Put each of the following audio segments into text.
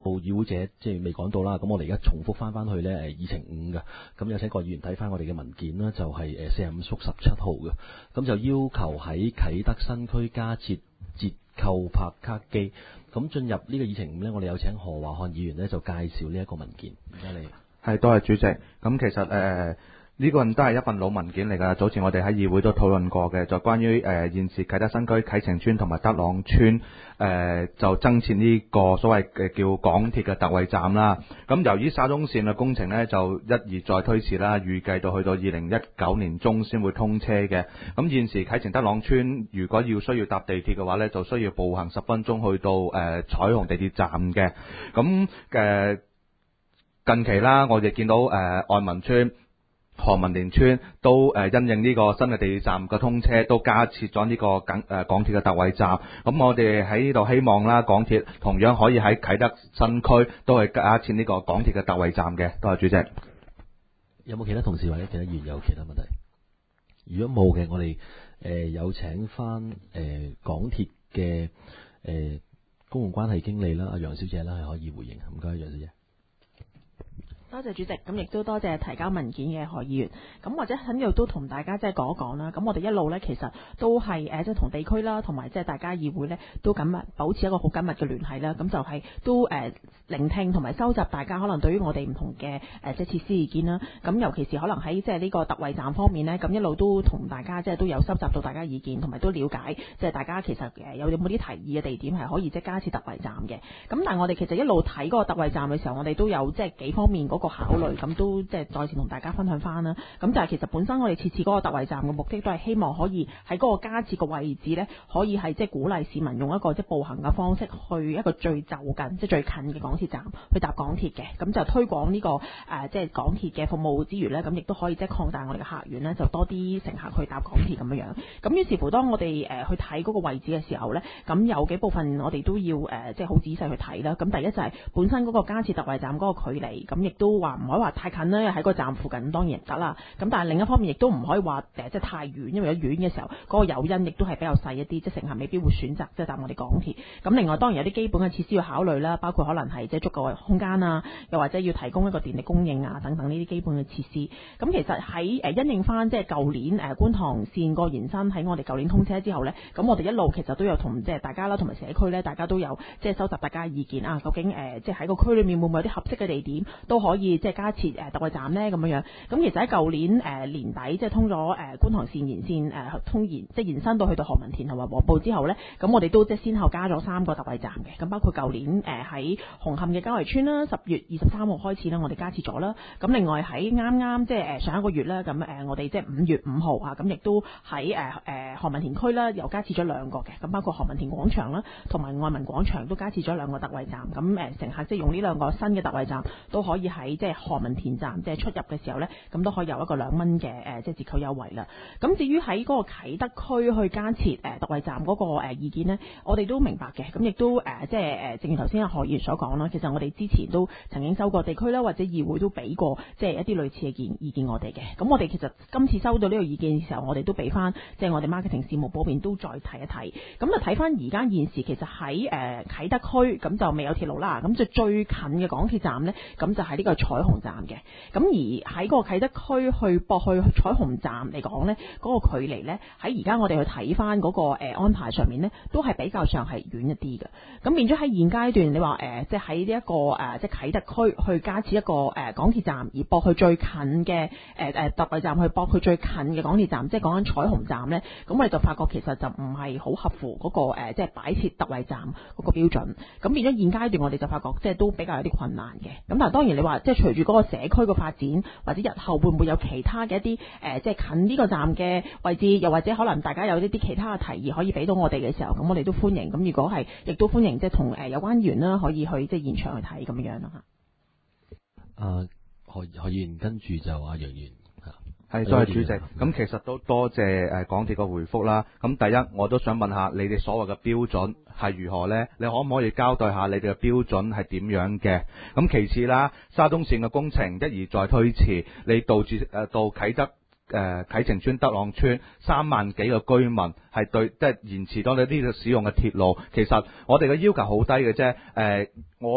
議會者即係未講到啦，咁我哋而家重複翻去咧議程5嘅，咁有請各議員睇翻我哋嘅文件啦，就係45/17號嘅，咁就要求喺啟德新區加設折扣拍卡機。咁進入呢個議程5咧，我哋有請何華漢議員咧就介紹呢一個文件。唔該你。 係，多謝主席。咁其實呢個都係一份老文件嚟㗎，早前我哋喺議會都討論過嘅，就關於現時啟德新區啟晴邨同埋德朗邨就增設呢個所謂嘅叫港鐵嘅特惠站啦。咁由於沙中線嘅工程呢，就一而再推遲啦，預計到去到2019年中先會通車嘅。咁現時啟晴德朗邨如果需要搭地鐵嘅話呢，就需要步行10分鐘去到彩虹地鐵站嘅。咁近期啦，我哋見到愛民邨、何文田邨都因應呢個新嘅地鐵站嘅通車，都加設咗呢個港鐵嘅特惠站。咁我哋喺呢度希望啦，港鐵同樣可以喺啟德新區都係加設呢個港鐵嘅特惠站嘅。多謝主席。 有冇其他同事或者其他議員有其他問題？如果冇嘅，我哋有請翻港鐵嘅公共關係經理啦，阿楊小姐啦，係可以回應。唔該，楊小姐。 多謝主席，咁亦都多謝提交文件嘅何議員。咁或者喺呢度都同大家即係講一講啦。咁我哋一路呢，其實都係即係同地區啦，同埋即係大家議會呢，都緊密保持一個好緊密嘅聯繫啦。咁就係都聆聽同埋收集大家可能對於我哋唔同嘅即係設施意見啦。咁尤其是可能喺即係呢個特惠站方面呢，咁一路都同大家即係都有收集到大家意見，同埋都了解即係大家其實有冇啲提議嘅地點係可以即係加設特惠站嘅。咁但係我哋其實一路睇嗰個特惠站嘅時候，我哋都有即係幾方面嗰個考慮，咁都即係再次同大家分享翻啦。咁但係其實本身我哋設置嗰個特惠站嘅目的都係希望可以喺嗰個加設嘅位置呢，可以係即係鼓勵市民用一個即係步行嘅方式去一個最就近即係最近嘅港鐵站去搭港鐵嘅。咁就推廣呢個即係港鐵嘅服務之餘呢，咁亦都可以即係擴大我哋嘅客源呢，就多啲乘客去搭港鐵咁樣樣。咁於是乎當我哋去睇嗰個位置嘅時候呢，咁有幾部分我哋都要即係好仔細去睇啦。咁第一就係本身嗰個加設特惠站嗰個距離，咁亦都話唔可以話太近啦，喺個站附近當然得啦。咁但係另一方面亦都唔可以話即係太遠，因為如果遠嘅時候嗰個誘因亦都係比較細一啲，即係乘客未必會選擇即係搭我哋港鐵。咁另外當然有啲基本嘅設施要考慮啦，包括可能係即係足夠嘅空間啊，又或者要提供一個電力供應啊等等呢啲基本嘅設施。咁其實喺因應翻即係舊年觀塘線個延伸喺我哋舊年通車之後呢，咁我哋一路其實都有同即係大家啦，同埋社區呢，大家都有即係收集大家嘅意見啊。究竟即係喺個區裏面會唔會有啲合適嘅地點都可以即係加設特惠站呢？咁樣樣。咁其實喺舊年年底即係通咗觀塘線延線即係延伸到去到何文田同埋黃埔之後呢，咁我哋都即係先後加咗3個特惠站嘅。咁包括舊年喺紅磡嘅嘉圍邨啦，10月23號開始啦，我哋加設咗啦。咁另外喺啱即係上一個月啦，咁我哋即係5月5號啊，咁亦都喺何文田區啦，又加設咗2個嘅。咁包括何文田廣場啦，同埋愛民廣場都加設咗2個特惠站。咁乘客即係用呢2個新嘅特惠站都可以喺即係何文田站即係出入嘅時候呢，咁都可以有一個2蚊嘅即係折扣優惠啦。咁至於喺嗰個啟德區去加設特惠站嗰個意見呢，我哋都明白嘅。咁亦都即係正如頭先阿何議員所講啦，其實我哋之前都曾經收過地區啦，或者議會都俾過即係一啲類似嘅意見我哋嘅。咁我哋其實今次收到呢個意見嘅時候，我哋都俾翻即係我哋 marketing 事務部邊都再睇一睇。咁就睇翻而家現時其實喺啟德區咁就未有鐵路啦。咁就最近嘅港鐵站呢，咁就係呢個彩虹站嘅。咁而喺個啟德區去駁去彩虹站嚟講呢，嗰個距離呢，喺而家我哋去睇翻嗰個安排上面呢，都係比較上係遠一啲嘅。咁變咗喺現階段，你話即係喺呢一個即係啟德區去加設一個港鐵站，而駁去最近嘅特惠站去駁去最近嘅港鐵站，即係講緊彩虹站呢，咁我哋就發覺其實就唔係好合乎嗰個即係擺設特惠站嗰個標準。咁變咗現階段我哋就發覺即係都比較有啲困難嘅。咁但係當然你話即係隨住嗰個社區嘅發展，或者日後會唔會有其他嘅一啲即係近呢個站嘅位置，又或者可能大家有一啲其他嘅提議可以俾到我哋嘅時候，咁我哋都歡迎。咁如果係亦都歡迎即係同有關議員啦，可以去即係現場去睇咁樣咯嚇。 何議員跟住就阿楊議員係，多謝主席。咁其實都多謝港鐵嘅回覆啦。咁第一，我都想問下你哋所謂嘅標準係如何呢？你可唔可以交代下你哋嘅標準係點樣嘅？咁其次啦，沙中線嘅工程一而再推遲，你導致到啟德啟晴邨、德朗邨3萬幾個居民係對即係延遲到你呢個使用嘅鐵路。其實我哋嘅要求好低嘅啫。我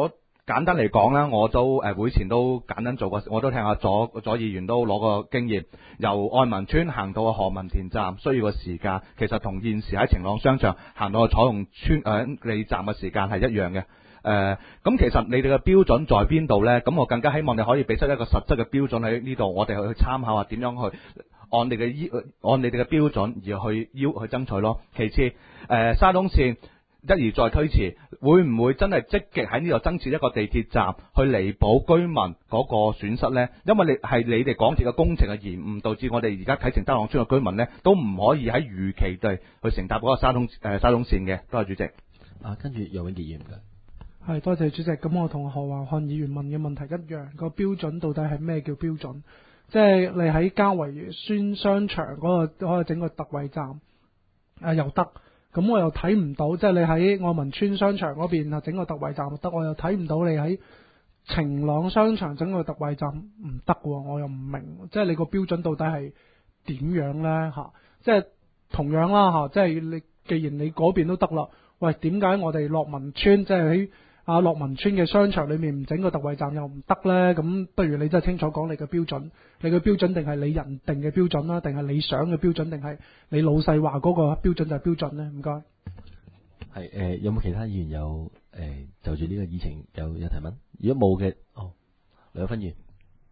簡單嚟講啦，我都會前都簡單做過，我都聽下左議員都攞個經驗，由愛民村行到何文田站需要個時間，其實同現時喺晴朗商場行到彩虹村里站嘅時間係一樣嘅。咁其實你哋嘅標準在邊度呢？咁我更加希望你可以俾出一個實質嘅標準喺呢度，我哋去參考下點樣去按你哋嘅標準而去爭取咯。其次，沙中線一而再推遲，會唔會真係積極喺呢度增設一個地鐵站去彌補居民嗰個損失呢？因為你哋港鐵嘅工程嘅延誤，導致我哋而家啟晴德朗村嘅居民呢都唔可以喺預期地去乘搭嗰個沙中線嘅。多謝主席。 跟住楊永傑議員嘅。 係，多謝主席。咁我同何宏漢議員問嘅問題一樣，個標準到底係咩叫標準？即係你喺交維村商場嗰個整個特惠站又得，咁我又睇唔到，即係你喺愛民村商場嗰邊整個特惠站又得，我又睇唔到你喺晴朗商場整個特惠站唔得喎，我又唔明，即係你個標準到底係點樣呢？即係同樣啦即係你既然你嗰邊都得啦，喂，點解我哋樂民村即係喺樂民村嘅商場裏面唔整個特惠站又唔得呢？咁不如你真係清楚講你嘅標準，你嘅標準定係你人定嘅標準啦，定係你想嘅標準，定係你老細話嗰個標準就係標準呢？唔該。 係有冇其他議員有就住呢個議程有提問？如果冇嘅，梁芬議員，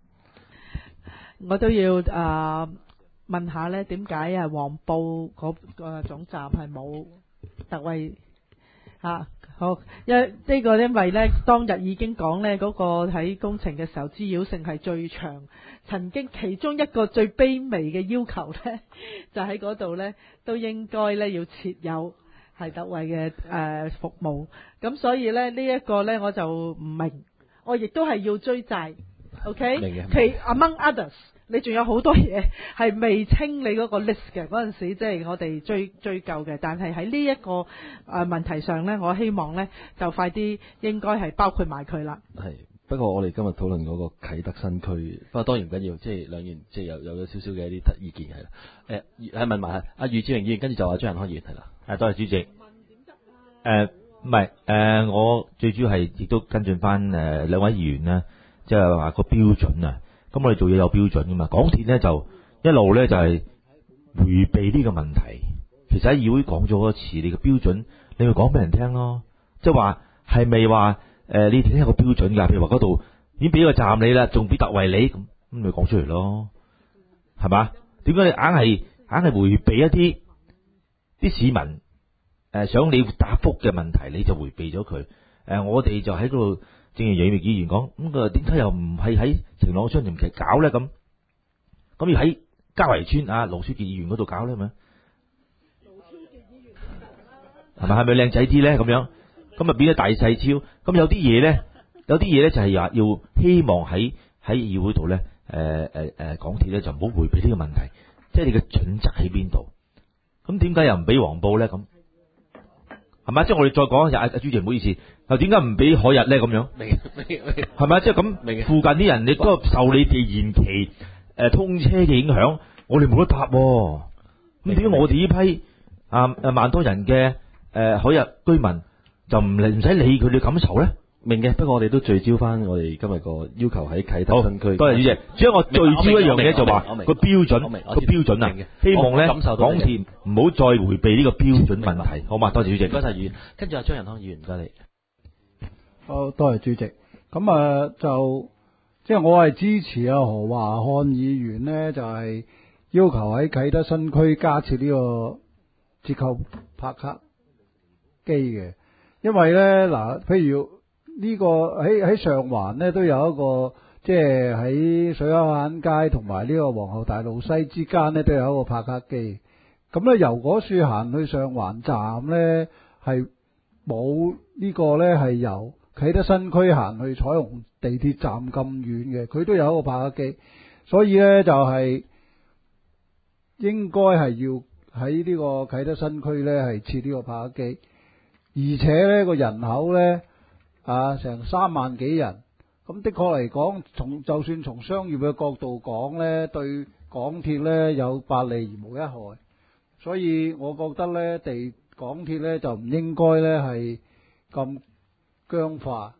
我都要問下呢，點解黃埔嗰個總站係冇特惠好，因為呢當日已經講呢嗰個喺工程嘅時候滋擾性係最長，曾經其中一個最卑微嘅要求呢，就喺嗰度呢都應該呢要設有係特惠嘅服務，咁所以呢一個呢我就唔明，我亦都係要追債 ，OK？ Among others。你仲有好多嘢係未清你嗰個 list 嘅嗰陣時，即係我哋追究嘅。但係喺呢一個問題上呢，我希望呢就快啲應該係包括埋佢啦。 係，不過我哋今日討論嗰個啟德新區，不過當然唔緊要，即係兩員即係有咗少少嘅一啲意見係啦。係問埋阿余志榮議員，跟住就阿張仁康議員係啦。 多謝主席。唔係我最主要係亦都跟進翻兩位議員呢，即係話個標準啊。咁我哋做嘢有標準噶嘛？港鐵呢就一路呢就係迴避呢個問題。其實喺議會講咗好多次，你個標準你咪講俾人聽咯。即係話係咪話你聽個標準㗎？譬如話嗰度已經俾個站你啦，仲俾特惠你咁咪講出嚟咯，係嘛？點解你硬係迴避一啲市民想你答覆嘅問題，你就迴避咗佢？我哋就喺嗰度。正如楊永傑議員講，咁佢點解又唔係喺晴朗商場期搞咧？咁要喺嘉圍村盧書記議員嗰度搞咧？咪係咪靚仔啲咧？咁樣咁變咗大細超。咁有啲嘢咧就係話要希望喺議會度咧，港鐵咧就唔好迴避呢個問題，即係你嘅準則喺邊度？咁點解又唔俾黃埔咧？咁係咪？即係我哋再講一下，阿主席唔好意思。又點解唔俾海日咧？咁樣係咪？即係咁，附近啲人亦都受你哋延期通車嘅影響，我哋冇得答。咁點解我哋呢批萬多人嘅海日居民就唔使理佢哋感受咧？ 明嘅，不過我哋都聚焦翻我哋今日個要求喺啟德新區。 多謝主席。主要我聚焦一樣嘢就話個標準啊，希望咧港鐵唔好再迴避呢個標準問題，好嘛？多謝主席。 唔該晒議員，跟住阿張仁康議員，唔該你。 好，多謝主席。咁就即係我係支持阿何華漢議員呢，就係要求喺啟德新區加設呢個折扣拍卡機嘅，因為呢，嗱，譬如呢個喺上環呢都有一個，即係喺水口眼街同埋呢個皇后大道西之間呢都有一個拍卡機。咁呢，由嗰處行去上環站呢，係冇呢個呢，係由啟德新區行去彩虹地鐵站咁遠嘅，佢都有一個拍卡機，所以呢，就係應該係要喺呢個啟德新區呢係設呢個拍卡機，而且呢個人口呢，成3萬幾人，咁的確嚟講，就算從商業嘅角度講呢，對港鐵呢有百利而無一害，所以我覺得呢港鐵呢就唔應該呢係咁僵化，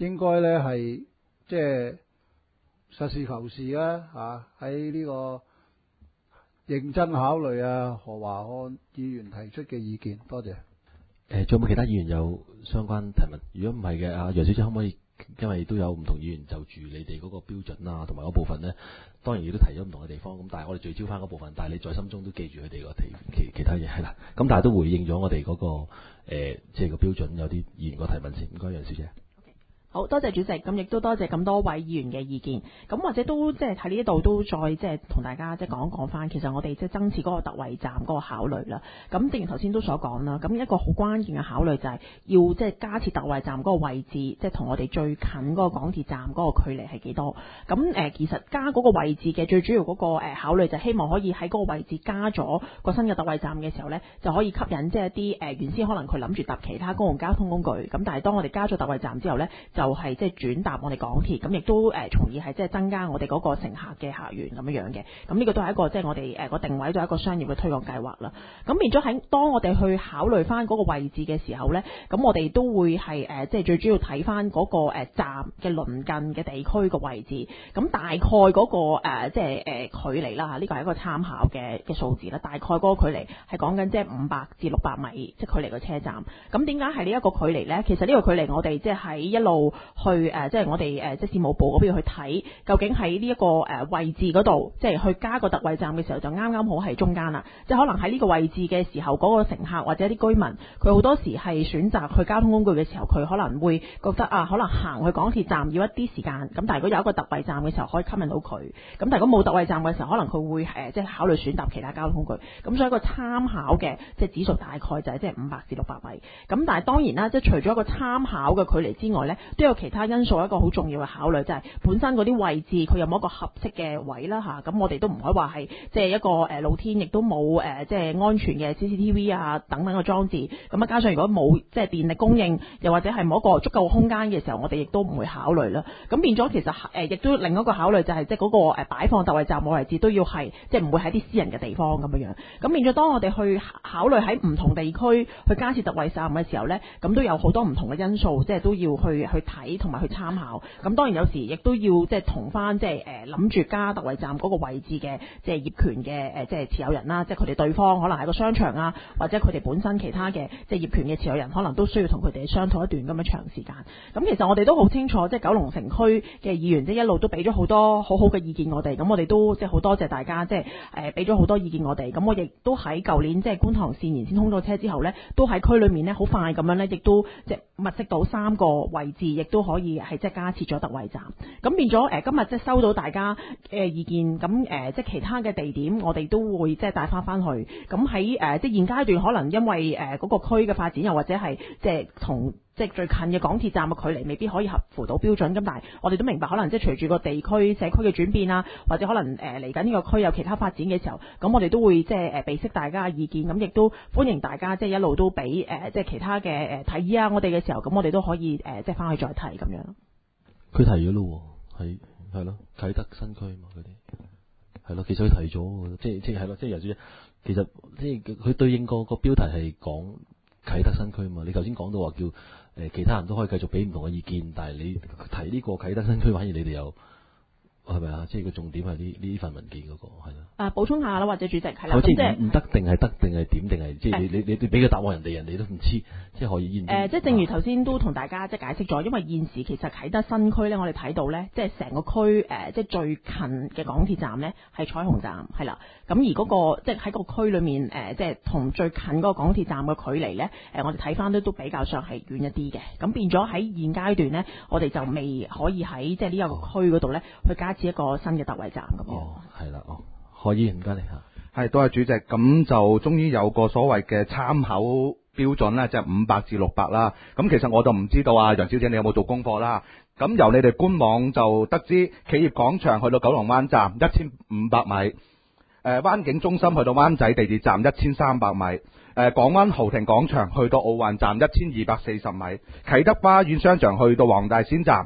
應該呢係即係實事求是啦喺呢個認真考慮何華漢議員提出嘅意見，多謝。 仲有冇其他議員有相關提問？如果唔係嘅，阿楊小姐可唔可以？因為都有唔同議員就住你哋嗰個標準啊，同埋嗰部分呢，當然亦都提咗唔同嘅地方。咁但係我哋聚焦翻嗰部分，但係你在心中都記住佢哋個其他嘢係啦。咁但係都回應咗我哋嗰個即係個標準有啲議員個提問先。唔該，楊小姐。 好多謝主席，咁亦都多謝咁多位議員嘅意見。咁或者都即係喺呢一度都再即係同大家即係講一講翻，其實我哋即係增設嗰個特惠站嗰個考慮啦。咁正如頭先都所講啦，咁一個好關鍵嘅考慮就係要即係加設特惠站嗰個位置，即係同我哋最近嗰個港鐵站嗰個距離係幾多？咁其實加嗰個位置嘅最主要嗰個考慮就係希望可以喺嗰個位置加咗個新嘅特惠站嘅時候呢，就可以吸引即係一啲原先可能佢諗住搭其他公共交通工具，咁但係當我哋加咗特惠站之後呢，就係即係轉搭我哋港鐵，咁亦都從而係即係增加我哋嗰個乘客嘅客源咁樣嘅。咁呢個都係一個即係我哋個定位都係一個商業嘅推廣計劃啦。咁變咗喺當我哋去考慮翻嗰個位置嘅時候呢，咁我哋都會係即係最主要睇翻嗰個站嘅鄰近嘅地區個位置。咁大概嗰個即係距離啦，呢個係一個參考嘅數字啦。大概嗰個距離係講緊即係500至600米，即係距離個車站。咁點解係呢一個距離呢？其實呢個距離我哋即係喺一路去即係我哋即係事務部嗰邊去睇，究竟喺呢一個位置嗰度，即係去加個特惠站嘅時候，就啱啱好喺中間啦。即係可能喺呢個位置嘅時候，嗰個乘客或者啲居民，佢好多時係選擇去交通工具嘅時候，佢可能會覺得可能行去港鐵站要一啲時間。咁但係如果有一個特惠站嘅時候，可以吸引到佢。咁但係如果冇特惠站嘅時候，可能佢會即係考慮選擇其他交通工具。咁所以一個參考嘅即係指數大概就係即係500至600米。咁但係當然啦，即係除咗一個參考嘅距離之外呢，都有其他因素。一個好重要嘅考慮就係本身嗰啲位置佢有冇一個合適嘅位啦嚇，咁我哋都唔可以話係即係一個露天，亦都冇即係安全嘅 CCTV 啊等等嘅裝置。咁加上如果冇即係電力供應，又或者係冇一個足夠空間嘅時候，我哋亦都唔會考慮啦。咁變咗其實亦都另一個考慮就係即係嗰個擺放特惠站嘅位置都要係即係唔會喺啲私人嘅地方咁樣。咁變咗當我哋去考慮喺唔同地區去加設特惠站嘅時候呢，咁都有好多唔同嘅因素，即係都要去睇同埋去參考。咁當然有時亦都要即係同翻即係諗住加特惠站嗰個位置嘅即係業權嘅即係持有人啦，即係佢哋對方可能係個商場啊，或者佢哋本身其他嘅即係業權嘅持有人，可能都需要同佢哋商討一段咁嘅長時間。咁其實我哋都好清楚，即係九龍城區嘅議員即係一路都俾咗好多好好嘅意見我哋。咁我哋都即係好多謝大家即係俾咗好多意見我哋。咁我亦都喺舊年即係觀塘線延線通咗車之後呢，都喺區裏面呢好快咁樣呢，亦都即係物色到3個位置，亦都可以係即係加設咗特惠站。咁變咗今日即係收到大家嘅意見，咁即係其他嘅地點我哋都會即係帶翻去。咁喺即係現階段可能因為嗰個區嘅發展，又或者係即係同即係最近嘅港鐵站嘅距離未必可以合乎到標準。咁但係我哋都明白，可能即係隨住個地區社區嘅轉變啊，或者可能嚟緊呢個區有其他發展嘅時候，咁我哋都會即係備悉大家嘅意見。咁亦都歡迎大家即係一路都俾即係其他嘅提議啊，我哋嘅時候，咁我哋都可以即係翻去再提咁樣。 佢提咗咯，係咯，啟德新區嘛，佢哋係咯，其實佢提咗，即係咯，即係楊小姐，其實即係佢對應個標題係講啟德新區嘛。你頭先講到話叫其他人都可以繼續俾唔同嘅意見，但係你提呢個啟德新區，反而你哋又係咪啊？即係個重點係呢份文件嗰個係啦。 補充下啦，或者主席係啦， 即係唔得定係得定係點定係即係你俾個答案人哋都唔知，即係可以即係正如頭先都同大家即係解釋咗，因為現時其實啟德新區咧，我哋睇到咧，即係成個區即係最近嘅港鐵站咧係彩虹站係啦。咁而嗰個即係喺個區裏面即係同最近嗰個港鐵站嘅距離咧我哋睇翻都比較上係遠一啲嘅。咁變咗喺現階段咧，我哋就未可以喺即係呢一個區嗰度咧去加設一個新嘅特惠站咁樣。 係啦，何議員唔該你嚇。 係，多謝主席。咁就終於有個所謂嘅參考標準啦，即係500至600啦。咁其實我就唔知道啊，楊小姐你有冇做功課啦？咁由你哋官網就得知，企業廣場去到九龍灣站1500米，灣景中心去到灣仔地鐵站1300米，港灣豪庭廣場去到奧運站1240米，啟德花園商場去到黃大仙站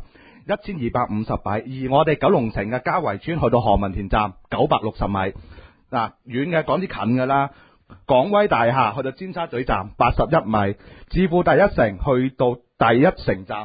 1250米，而我哋九龍城嘅嘉圍村去到何文田站960米。嗱，遠嘅講啲近嘅啦，港威大廈去到尖沙咀站81米，置富第一城去到第一城站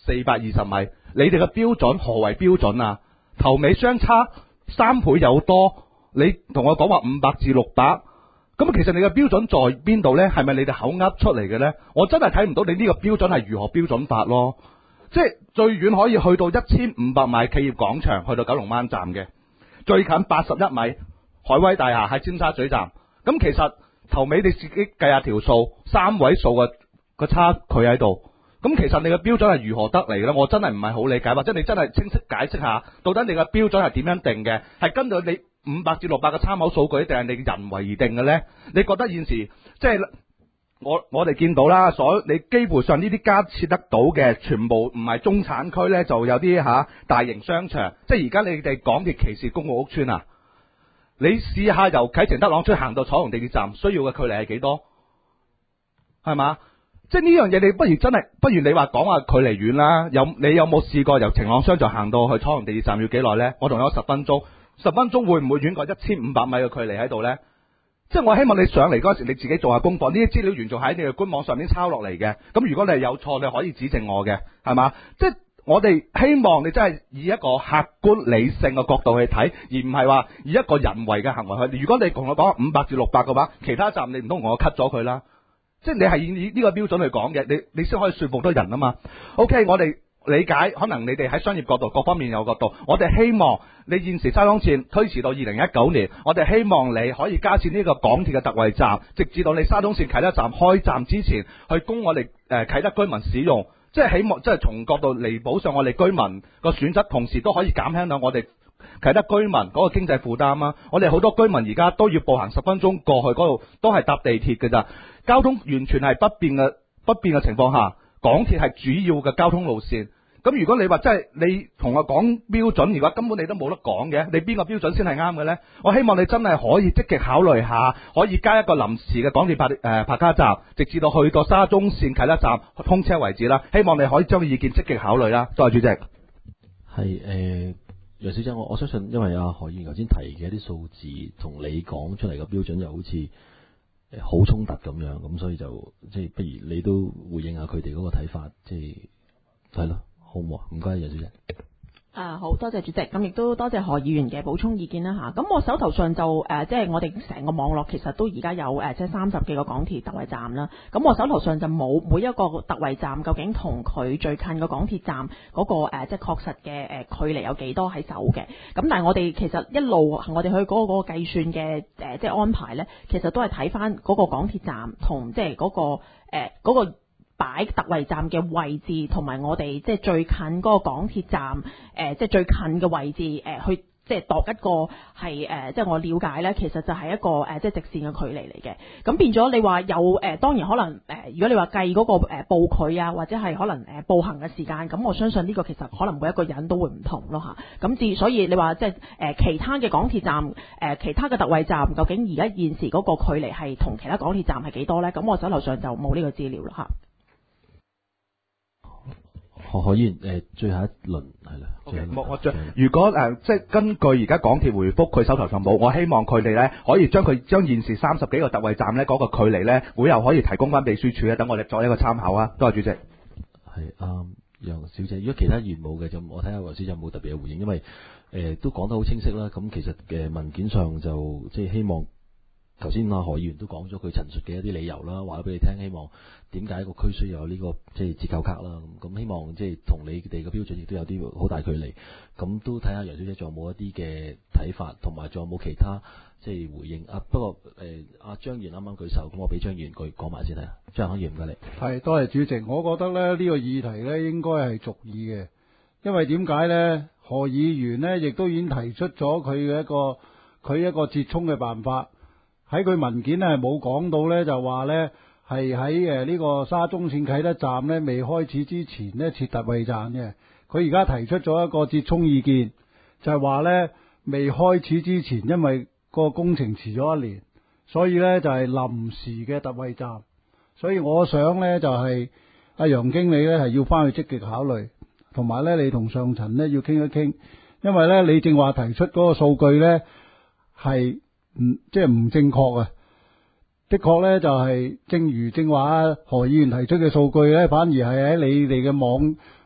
420米，你哋嘅標準何為標準啊？頭尾相差3倍有多，你同我講話500至600，咁其實你嘅標準在邊度呢？係咪你哋口噏出嚟嘅呢？我真係睇唔到你呢個標準係如何標準法咯。即係最遠可以去到1500米企業廣場，去到九龍灣站嘅，最近81米海威大廈喺尖沙咀站。咁其實頭尾你自己計下條數，3位數嘅個差距喺度。咁其實你嘅標準係如何得嚟嘅咧？我真係唔係好理解，或者你真係清晰解釋下，到底你嘅標準係點樣定嘅？係根據你500至600嘅參考數據，定係你人為而定嘅呢？你覺得現時即係我哋見到啦，你基本上呢啲加設得到嘅，全部唔係中產區呢，就有啲大型商場。即係而家你哋港鐵歧視公共屋邨啊？你試下由啟晴德朗村行到彩虹地鐵站，需要嘅距離係幾多？係嘛？即係呢樣嘢，你不如你話講話距離遠啦。你有冇試過由晴朗商場行到去彩虹地鐵站要幾耐呢？我仲有10分鐘，10分鐘會唔會遠過1500米嘅距離喺度呢？即係我希望你上嚟嗰時，你自己做下功課。呢啲資料原仲喺你嘅官網上面抄落嚟嘅。咁如果你係有錯，你可以指正我嘅，係嘛？即係我哋希望你真係以一個客觀理性嘅角度去睇，而唔係話以一個人為嘅行為去。如果你同我講500至600嘅話，其他站你唔通同我 cut 咗佢啦？即係你係以呢個標準去講嘅，你先可以說服到人啊嘛。OK， 我哋理解，可能你哋喺商業角度各方面有角度，我哋希望你現時沙中線推遲到2019年，我哋希望你可以加設呢個港鐵嘅特惠站，直至到你沙中線啟德站開站之前，去供我哋啟德居民使用，即係希望即係從角度彌補上我哋居民個選擇，同時都可以減輕到我哋啟德居民嗰個經濟負擔啊！我哋好多居民而家都要步行10分鐘過去嗰度，都係搭地鐵㗎咋，交通完全係不便嘅情況下，港鐵係主要嘅交通路線。咁如果你話真係你同我講標準，如果根本你都冇得講嘅，你邊個標準先係啱嘅呢？我希望你真係可以積極考慮下，可以加一個臨時嘅港鐵柏卡站，直至到去到沙中線啟德站通車為止啦。希望你可以將意見積極考慮啦。多謝主席。 係楊小姐，我相信，因為何議員頭先提嘅一啲數字同你講出嚟嘅標準又好似好衝突咁樣，咁所以就即係不如你都回應下佢哋嗰個睇法，即係係咯，好唔好啊？唔該，楊小姐。 好多謝主席，咁亦都多謝何議員嘅補充意見啦吓。咁我手頭上就即係我哋成個網絡其實都而家有即係30幾個港鐵特惠站啦。咁我手頭上就冇每一個特惠站究竟同佢最近個港鐵站嗰個即係確實嘅距離有幾多喺手嘅。咁但係我哋其實一路我哋去嗰個計算嘅即係安排咧，其實都係睇翻嗰個港鐵站同即係嗰個擺特惠站嘅位置，同埋我哋即係最近嗰個港鐵站即係最近嘅位置去即係度一個係即係我了解咧，其實就係一個即係直線嘅距離嚟嘅。咁變咗你話有當然可能如果你話計嗰個步距啊，或者係可能步行嘅時間，咁我相信呢個其實可能每一個人都會唔同咯嚇。咁所以你話即係其他嘅港鐵站其他嘅特惠站，究竟而家現時嗰個距離係同其他港鐵站係幾多咧？咁我手頭上就冇呢個資料啦嚇。 何議員最後一輪係啦。 如果即係根據而家港鐵回覆佢手頭上冇，我希望佢哋咧可以將現時30幾個特惠站咧嗰個距離咧，會後可以提供翻秘書處咧，等我哋作一個參考啊。多謝主席。 係楊小姐，如果其他議員冇嘅，就我睇下楊小姐有冇特別嘅回應，因為都講得好清晰啦。咁其實嘅文件上就即係希望。頭先何議員都講咗佢陳述嘅一啲理由啦，話咗俾你聽，希望點解個區需要有呢個即係折扣卡啦。咁希望即係同你哋嘅標準亦都有啲好大距離。咁都睇下楊小姐仲有冇一啲嘅睇法，同埋仲有冇其他即係回應。不過張議員啱啱舉手，咁我俾張議員講埋先睇下。張議員唔該你。 係，多謝主席。我覺得咧呢個議題咧應該係續議嘅，因為點解咧？何議員咧亦都已經提出咗佢一個折衷嘅辦法。喺佢文件咧係冇講到咧，就話咧係喺呢個沙中線啟德站咧未開始之前咧設特惠站嘅。佢而家提出咗一個折衷意見，就係話咧未開始之前，因為個工程遲咗1年，所以咧就係臨時嘅特惠站。所以我想咧就係阿楊經理咧係要翻去積極考慮，同埋咧你同上層咧要傾一傾，因為咧你正話提出嗰個數據咧係即係唔正確啊！的確咧就係正如正話何議員提出嘅數據咧，反而係喺你哋嘅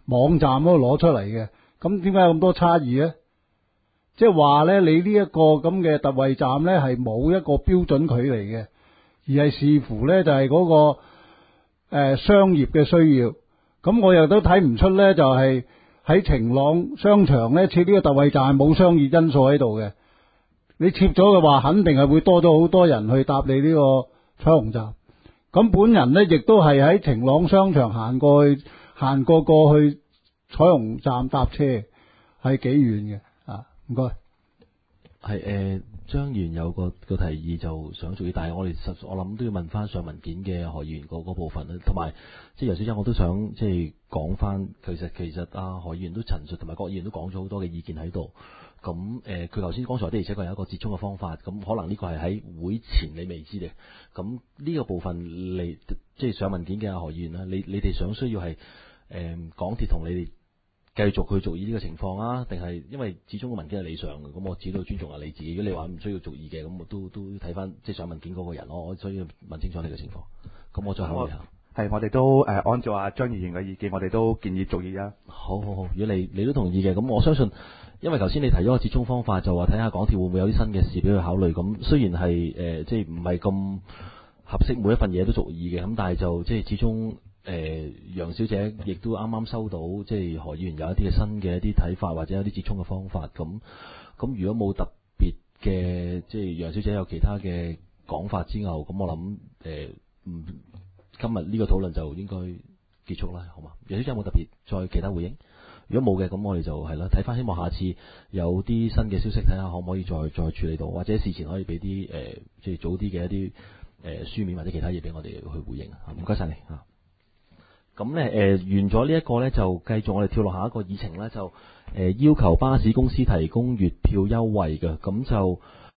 網站嗰度攞出嚟嘅。咁點解有咁多差異呢？即係話呢，你呢一個咁嘅特惠站呢，係冇一個標準距離嘅，而係視乎呢就係嗰個商業嘅需要。咁我又都睇唔出呢，就係喺晴朗商場呢設呢個特惠站係冇商業因素喺度嘅。你設咗嘅話，肯定係會多咗好多人去搭你呢個彩虹站。咁本人呢，亦都係喺晴朗商場行過去彩虹站搭車，係幾遠嘅啊？唔該。 係張元有個提議就想做，但係我諗都要問翻上文件嘅何議員嗰部分啦，同埋即係楊小姐我都想即係講翻，其實何議員都陳述，同埋郭議員都講咗好多嘅意見喺度。咁佢頭先剛才的而且確有一個折衷嘅方法，咁可能呢個係喺會前你未知嘅。咁呢個部分嚟即係上文件嘅何議員啦，你哋想需要係港鐵同你哋繼續去續議呢個情況啊？定係因為始終個文件係理想嘅，咁我自己都尊重下你自己。如果你話唔需要續議嘅，咁我都睇翻即係上文件嗰個人咯，我所以問清楚你嘅情況，咁我再考慮下。 係，我哋都按照阿張議員嘅意見，我哋都建議續議啊。 好，如果你都同意嘅，咁我相信，因為頭先你提咗個折衷方法，就話睇下港鐵會唔會有啲新嘅事俾佢考慮。咁雖然係即係唔係咁合適每一份嘢都續議嘅，咁但係就即係始終楊小姐亦都啱啱收到即係何議員有一啲嘅新嘅一啲睇法，或者有啲折衷嘅方法。咁如果冇特別嘅，即係楊小姐有其他嘅講法之後，咁我諗今日呢個討論就應該結束啦，好嘛？楊小姐有冇特別再其他回應？如果冇嘅，咁我哋就係啦，睇翻希望下次有啲新嘅消息，睇下可唔可以再處理到，或者事前可以俾啲即係早啲嘅一啲書面或者其他嘢俾我哋去回應。唔該晒你嚇。咁咧完咗呢一個咧，就繼續我哋跳落下一個議程咧，就要求巴士公司提供月票優惠嘅，咁就。